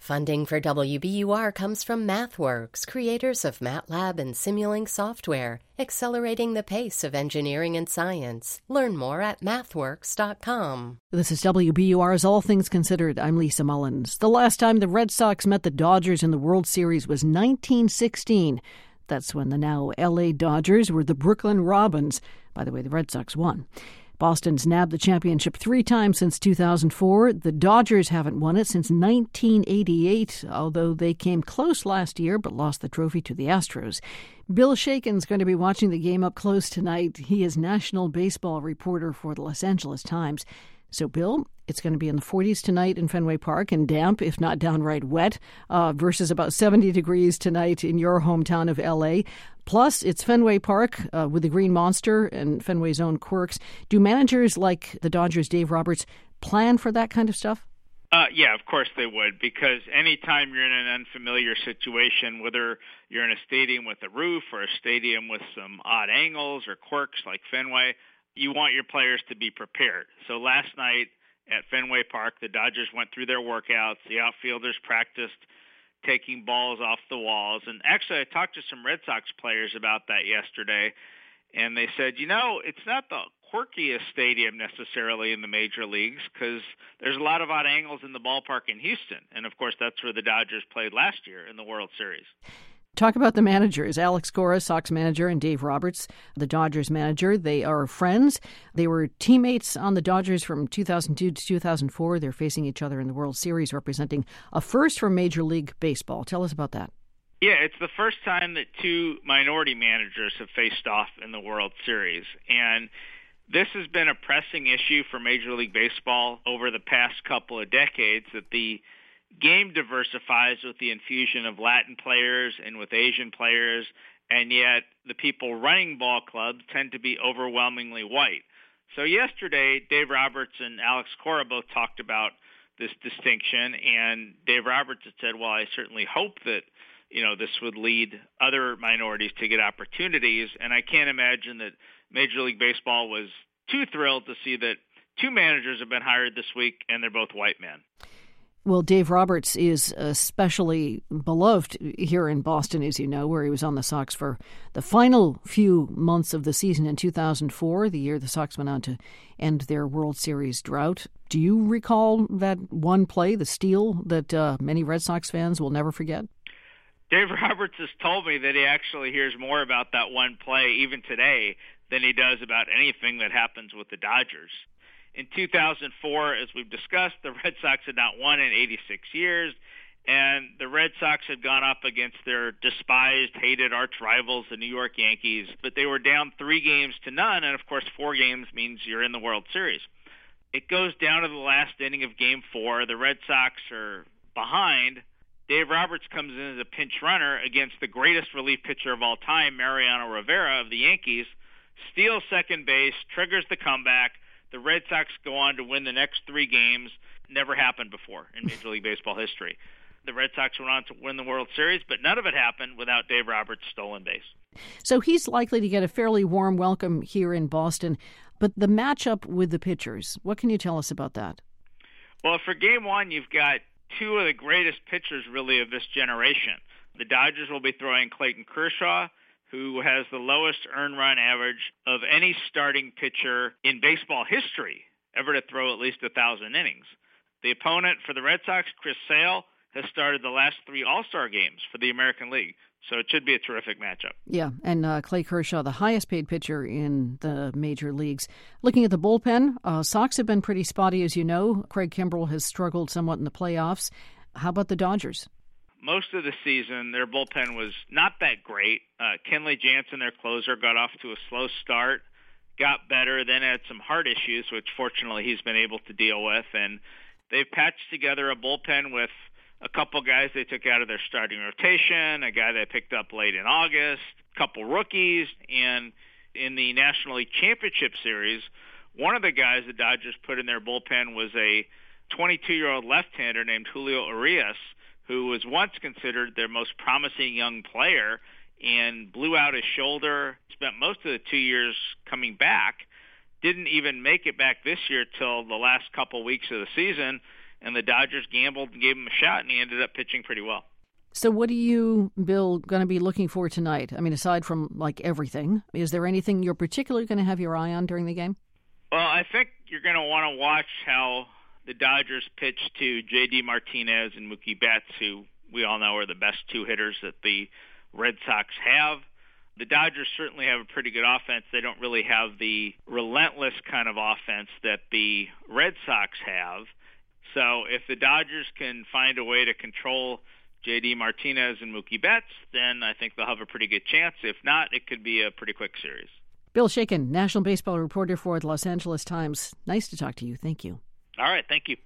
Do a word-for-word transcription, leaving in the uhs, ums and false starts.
Funding for W B U R comes from MathWorks, creators of MATLAB and Simulink software, accelerating the pace of engineering and science. Learn more at mathworks dot com. This is W B U R's All Things Considered. I'm Lisa Mullins. The last time the Red Sox met the Dodgers in the World Series was nineteen sixteen. That's when the now L A Dodgers were the Brooklyn Robins. By the way, the Red Sox won. Boston's nabbed the championship three times since two thousand four. The Dodgers haven't won it since nineteen eighty-eight, although they came close last year but lost the trophy to the Astros. Bill Shaken's going to be watching the game up close tonight. He is national baseball reporter for the Los Angeles Times. So, Bill, it's going to be in the forties tonight in Fenway Park and damp, if not downright wet, uh, versus about seventy degrees tonight in your hometown of L A. Plus, it's Fenway Park uh, with the Green Monster and Fenway's own quirks. Do managers like the Dodgers' Dave Roberts plan for that kind of stuff? Uh, yeah, of course they would, because anytime you're in an unfamiliar situation, whether you're in a stadium with a roof or a stadium with some odd angles or quirks like Fenway, you want your players to be prepared. So last night at Fenway Park, the Dodgers went through their workouts. The outfielders practiced taking balls off the walls. And actually, I talked to some Red Sox players about that yesterday, and they said, you know, it's not the quirkiest stadium necessarily in the major leagues because there's a lot of odd angles in the ballpark in Houston. And, of course, that's where the Dodgers played last year in the World Series. Talk about the managers. Alex Cora, Sox manager, and Dave Roberts, the Dodgers manager. They are friends. They were teammates on the Dodgers from two thousand two to two thousand four. They're facing each other in the World Series, representing a first for Major League Baseball. Tell us about that. Yeah, it's the first time that two minority managers have faced off in the World Series. And this has been a pressing issue for Major League Baseball over the past couple of decades, that the game diversifies with the infusion of Latin players and with Asian players, and yet the people running ball clubs tend to be overwhelmingly white. So yesterday, Dave Roberts and Alex Cora both talked about this distinction, and Dave Roberts had said, well, I certainly hope that, you know, this would lead other minorities to get opportunities, and I can't imagine that Major League Baseball was too thrilled to see that two managers have been hired this week, and they're both white men. Well, Dave Roberts is especially beloved here in Boston, as you know, where he was on the Sox for the final few months of the season in two thousand four, the year the Sox went on to end their World Series drought. Do you recall that one play, the steal, that uh, many Red Sox fans will never forget? Dave Roberts has told me that he actually hears more about that one play, even today, than he does about anything that happens with the Dodgers. In two thousand four, as we've discussed, the Red Sox had not won in eighty-six years, and the Red Sox had gone up against their despised, hated arch rivals, the New York Yankees, but they were down three games to none, and of course four games means you're in the World Series. It goes down to the last inning of Game four. The Red Sox are behind. Dave Roberts comes in as a pinch runner against the greatest relief pitcher of all time, Mariano Rivera of the Yankees, steals second base, triggers the comeback. The Red Sox go on to win the next three games. Never happened before in Major League Baseball history. The Red Sox went on to win the World Series, but none of it happened without Dave Roberts' stolen base. So he's likely to get a fairly warm welcome here in Boston. But the matchup with the pitchers, what can you tell us about that? Well, for Game one, you've got two of the greatest pitchers, really, of this generation. The Dodgers will be throwing Clayton Kershaw, who has the lowest earned run average of any starting pitcher in baseball history ever to throw at least one thousand innings. The opponent for the Red Sox, Chris Sale, has started the last three All-Star games for the American League, so it should be a terrific matchup. Yeah, and uh, Clay Kershaw, the highest-paid pitcher in the major leagues. Looking at the bullpen, uh, Sox have been pretty spotty, as you know. Craig Kimbrell has struggled somewhat in the playoffs. How about the Dodgers? Most of the season, their bullpen was not that great. Uh, Kenley Jansen, their closer, got off to a slow start, got better, then had some heart issues, which fortunately he's been able to deal with. And they've patched together a bullpen with a couple guys they took out of their starting rotation, a guy they picked up late in August, a couple rookies. And in the National League Championship Series, one of the guys the Dodgers put in their bullpen was a twenty-two-year-old left-hander named Julio Urias, who was once considered their most promising young player and blew out his shoulder, spent most of the two years coming back, didn't even make it back this year till the last couple weeks of the season, and the Dodgers gambled and gave him a shot, and he ended up pitching pretty well. So what are you, Bill, going to be looking for tonight? I mean, aside from, like, everything, is there anything you're particularly going to have your eye on during the game? Well, I think you're going to want to watch how the Dodgers pitch to J D Martinez and Mookie Betts, who we all know are the best two hitters that the Red Sox have. The Dodgers certainly have a pretty good offense. They don't really have the relentless kind of offense that the Red Sox have. So if the Dodgers can find a way to control J D Martinez and Mookie Betts, then I think they'll have a pretty good chance. If not, it could be a pretty quick series. Bill Shakin, national baseball reporter for the Los Angeles Times. Nice to talk to you. Thank you. All right. Thank you.